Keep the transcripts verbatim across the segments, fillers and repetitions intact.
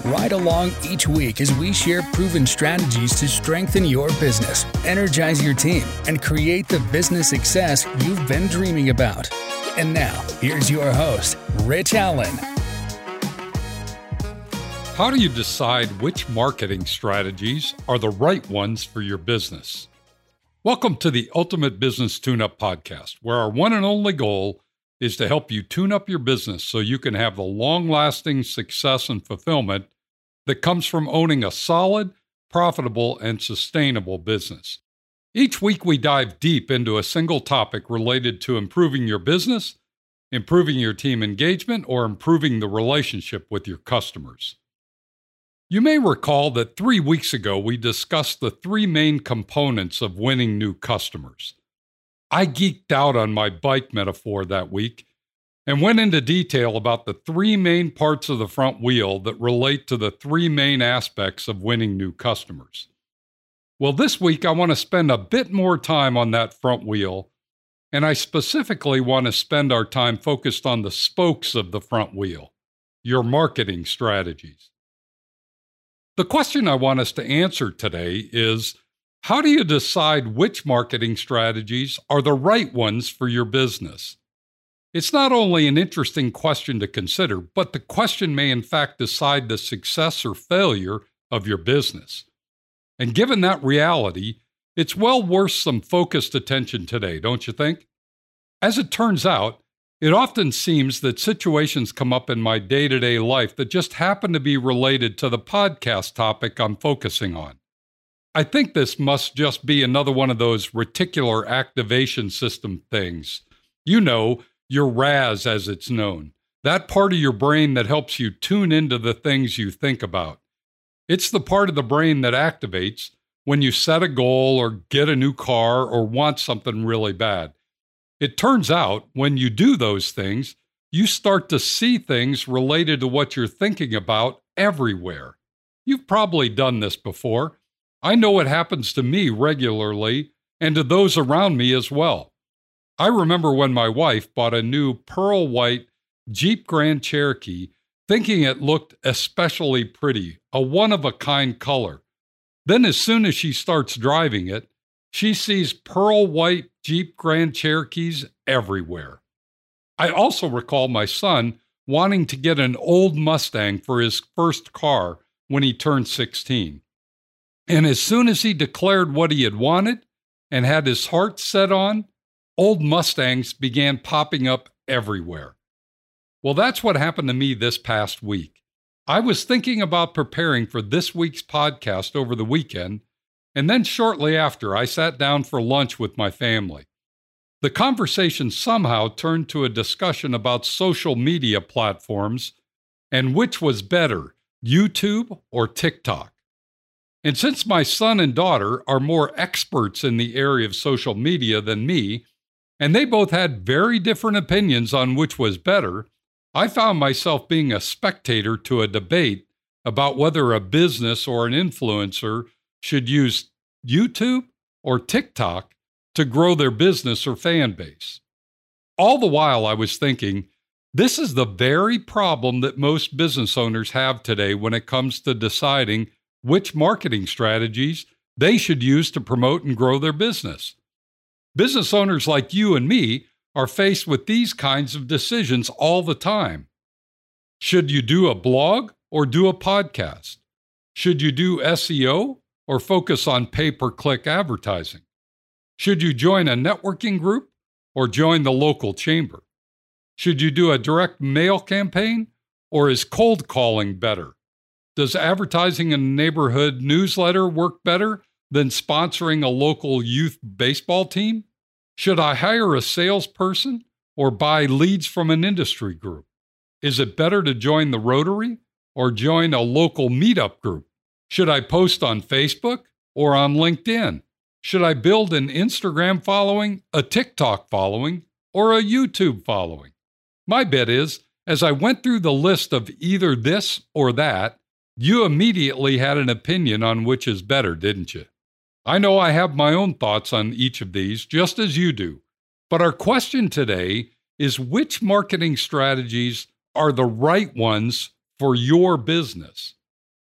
Ride along each week as we share proven strategies to strengthen your business, energize your team, and create the business success you've been dreaming about. And now, here's your host, Rich Allen. How do you decide which marketing strategies are the right ones for your business? Welcome to the Ultimate Business Tune-Up Podcast, where our one and only goal is to help you tune up your business so you can have the long-lasting success and fulfillment that comes from owning a solid, profitable, and sustainable business. Each week, we dive deep into a single topic related to improving your business, improving your team engagement, or improving the relationship with your customers. You may recall that three weeks ago, we discussed the three main components of winning new customers. I geeked out on my bike metaphor that week and went into detail about the three main parts of the front wheel that relate to the three main aspects of winning new customers. Well, this week, I want to spend a bit more time on that front wheel, and I specifically want to spend our time focused on the spokes of the front wheel, your marketing strategies. The question I want us to answer today is, how do you decide which marketing strategies are the right ones for your business? It's not only an interesting question to consider, but the question may in fact decide the success or failure of your business. And given that reality, it's well worth some focused attention today, don't you think? As it turns out, it often seems that situations come up in my day-to-day life that just happen to be related to the podcast topic I'm focusing on. I think this must just be another one of those reticular activation system things. You know, your R A S as it's known, that part of your brain that helps you tune into the things you think about. It's the part of the brain that activates when you set a goal or get a new car or want something really bad. It turns out, when you do those things, you start to see things related to what you're thinking about everywhere. You've probably done this before. I know it happens to me regularly and to those around me as well. I remember when my wife bought a new pearl white Jeep Grand Cherokee, thinking it looked especially pretty, a one-of-a-kind color. Then as soon as she starts driving it, she sees pearl white Jeep Grand Cherokees everywhere. I also recall my son wanting to get an old Mustang for his first car when he turned sixteen. And as soon as he declared what he had wanted and had his heart set on, old Mustangs began popping up everywhere. Well, that's what happened to me this past week. I was thinking about preparing for this week's podcast over the weekend, and then shortly after, I sat down for lunch with my family. The conversation somehow turned to a discussion about social media platforms and which was better, YouTube or TikTok. And since my son and daughter are more experts in the area of social media than me, and they both had very different opinions on which was better, I found myself being a spectator to a debate about whether a business or an influencer should use YouTube or TikTok to grow their business or fan base. All the while I was thinking, this is the very problem that most business owners have today when it comes to deciding which marketing strategies they should use to promote and grow their business. Business owners like you and me are faced with these kinds of decisions all the time. Should you do a blog or do a podcast? Should you do S E O or focus on pay-per-click advertising? Should you join a networking group or join the local chamber? Should you do a direct mail campaign or is cold calling better? Does advertising in a neighborhood newsletter work better than sponsoring a local youth baseball team? Should I hire a salesperson or buy leads from an industry group? Is it better to join the Rotary or join a local meetup group? Should I post on Facebook or on LinkedIn? Should I build an Instagram following, a TikTok following, or a YouTube following? My bet is, as I went through the list of either this or that, you immediately had an opinion on which is better, didn't you? I know I have my own thoughts on each of these, just as you do. But our question today is, which marketing strategies are the right ones for your business?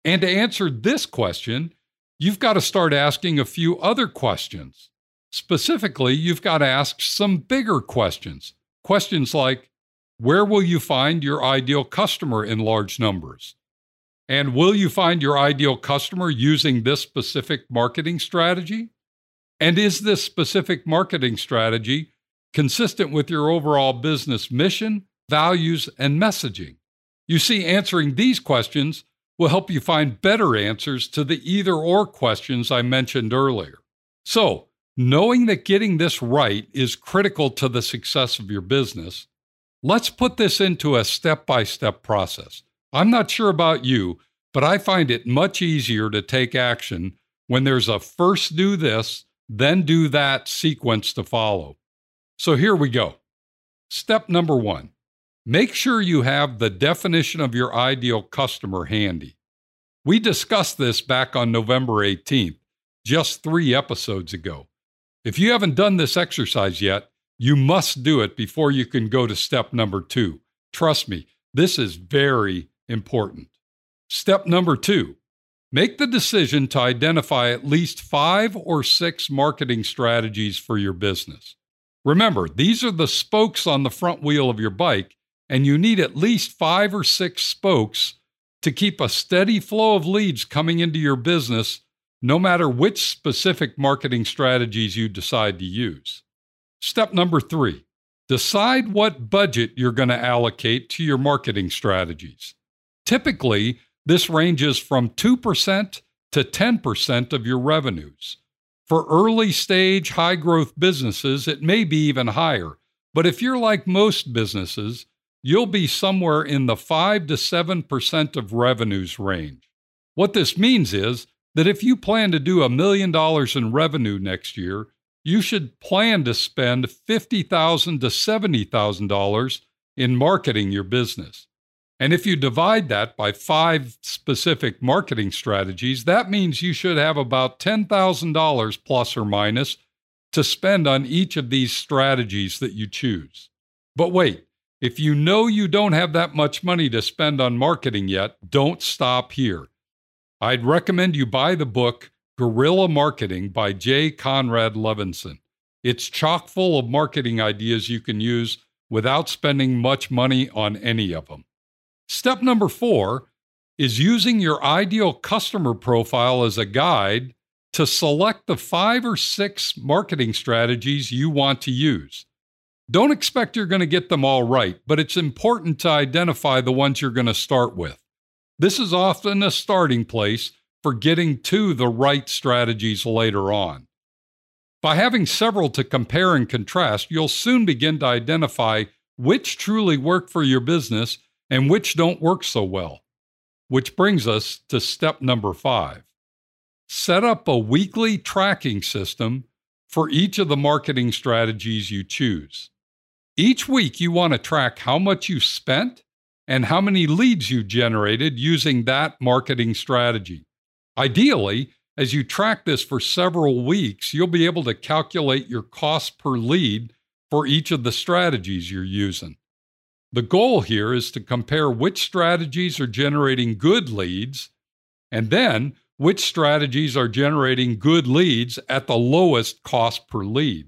And to answer this question, you've got to start asking a few other questions. Specifically, you've got to ask some bigger questions. Questions like, where will you find your ideal customer in large numbers? And will you find your ideal customer using this specific marketing strategy? And is this specific marketing strategy consistent with your overall business mission, values, and messaging? You see, answering these questions will help you find better answers to the either-or questions I mentioned earlier. So, knowing that getting this right is critical to the success of your business, let's put this into a step-by-step process. I'm not sure about you, but I find it much easier to take action when there's a first do this, then do that sequence to follow. So here we go. Step number one, make sure you have the definition of your ideal customer handy. We discussed this back on November eighteenth, just three episodes ago. If you haven't done this exercise yet, you must do it before you can go to step number two. Trust me, this is very important. Step number two, make the decision to identify at least five or six marketing strategies for your business. Remember, these are the spokes on the front wheel of your bike, and you need at least five or six spokes to keep a steady flow of leads coming into your business, no matter which specific marketing strategies you decide to use. Step number three, decide what budget you're going to allocate to your marketing strategies. Typically, this ranges from two percent to ten percent of your revenues. For early stage, high growth businesses, it may be even higher. But if you're like most businesses, you'll be somewhere in the five to seven percent of revenues range. What this means is that if you plan to do a million dollars in revenue next year, you should plan to spend fifty thousand dollars to seventy thousand dollars in marketing your business. And if you divide that by five specific marketing strategies, that means you should have about ten thousand dollars plus or minus to spend on each of these strategies that you choose. But wait, if you know you don't have that much money to spend on marketing yet, don't stop here. I'd recommend you buy the book Guerrilla Marketing by J. Conrad Levinson. It's chock full of marketing ideas you can use without spending much money on any of them. Step number four is using your ideal customer profile as a guide to select the five or six marketing strategies you want to use. Don't expect you're going to get them all right, but it's important to identify the ones you're going to start with. This is often a starting place for getting to the right strategies later on. By having several to compare and contrast, you'll soon begin to identify which truly work for your business and which don't work so well. Which brings us to step number five. Set up a weekly tracking system for each of the marketing strategies you choose. Each week, you want to track how much you spent and how many leads you generated using that marketing strategy. Ideally, as you track this for several weeks, you'll be able to calculate your cost per lead for each of the strategies you're using. The goal here is to compare which strategies are generating good leads, and then which strategies are generating good leads at the lowest cost per lead.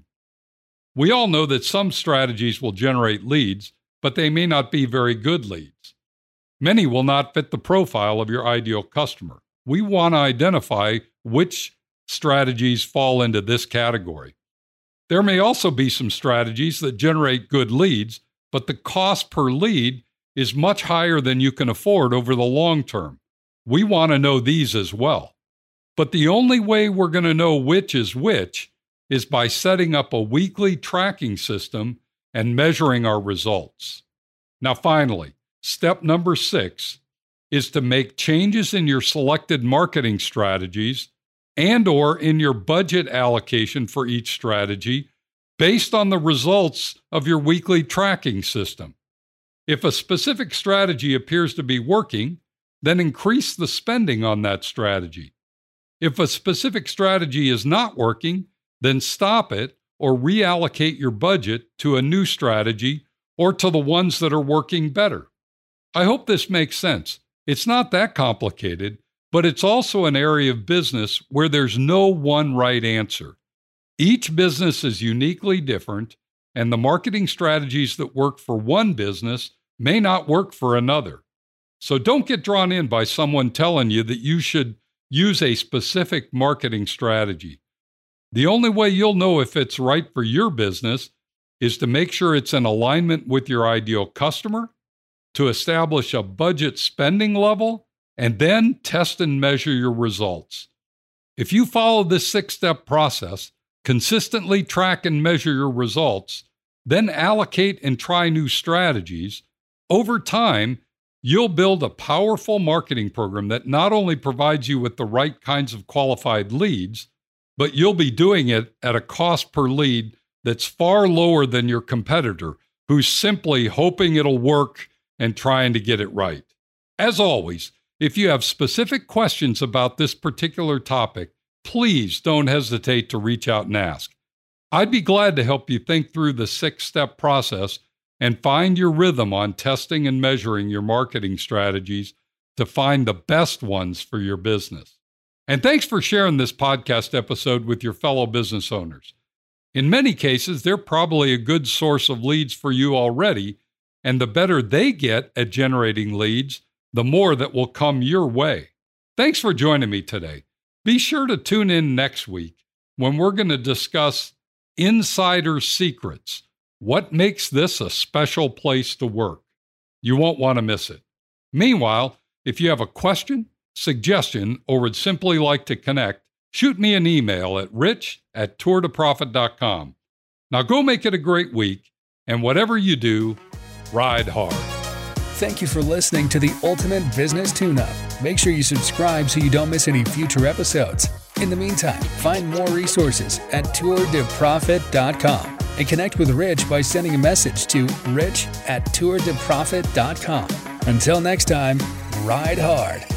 We all know that some strategies will generate leads, but they may not be very good leads. Many will not fit the profile of your ideal customer. We want to identify which strategies fall into this category. There may also be some strategies that generate good leads, but the cost per lead is much higher than you can afford over the long term. We want to know these as well. But the only way we're going to know which is which is by setting up a weekly tracking system and measuring our results. Now, finally, step number six is to make changes in your selected marketing strategies and or in your budget allocation for each strategy based on the results of your weekly tracking system. If a specific strategy appears to be working, then increase the spending on that strategy. If a specific strategy is not working, then stop it or reallocate your budget to a new strategy or to the ones that are working better. I hope this makes sense. It's not that complicated, but it's also an area of business where there's no one right answer. Each business is uniquely different, and the marketing strategies that work for one business may not work for another. So don't get drawn in by someone telling you that you should use a specific marketing strategy. The only way you'll know if it's right for your business is to make sure it's in alignment with your ideal customer, to establish a budget spending level, and then test and measure your results. If you follow this six-step process, consistently track and measure your results, then allocate and try new strategies, over time, you'll build a powerful marketing program that not only provides you with the right kinds of qualified leads, but you'll be doing it at a cost per lead that's far lower than your competitor, who's simply hoping it'll work and trying to get it right. As always, if you have specific questions about this particular topic, please don't hesitate to reach out and ask. I'd be glad to help you think through the six-step process and find your rhythm on testing and measuring your marketing strategies to find the best ones for your business. And thanks for sharing this podcast episode with your fellow business owners. In many cases, they're probably a good source of leads for you already, and the better they get at generating leads, the more that will come your way. Thanks for joining me today. Be sure to tune in next week when we're going to discuss insider secrets. What makes this a special place to work? You won't want to miss it. Meanwhile, if you have a question, suggestion, or would simply like to connect, shoot me an email at rich at tour to profit dot com. Now go make it a great week, and whatever you do, ride hard. Thank you for listening to the Ultimate Business Tune-Up. Make sure you subscribe so you don't miss any future episodes. In the meantime, find more resources at tour to profit dot com and connect with Rich by sending a message to rich at tour to profit dot com. Until next time, ride hard.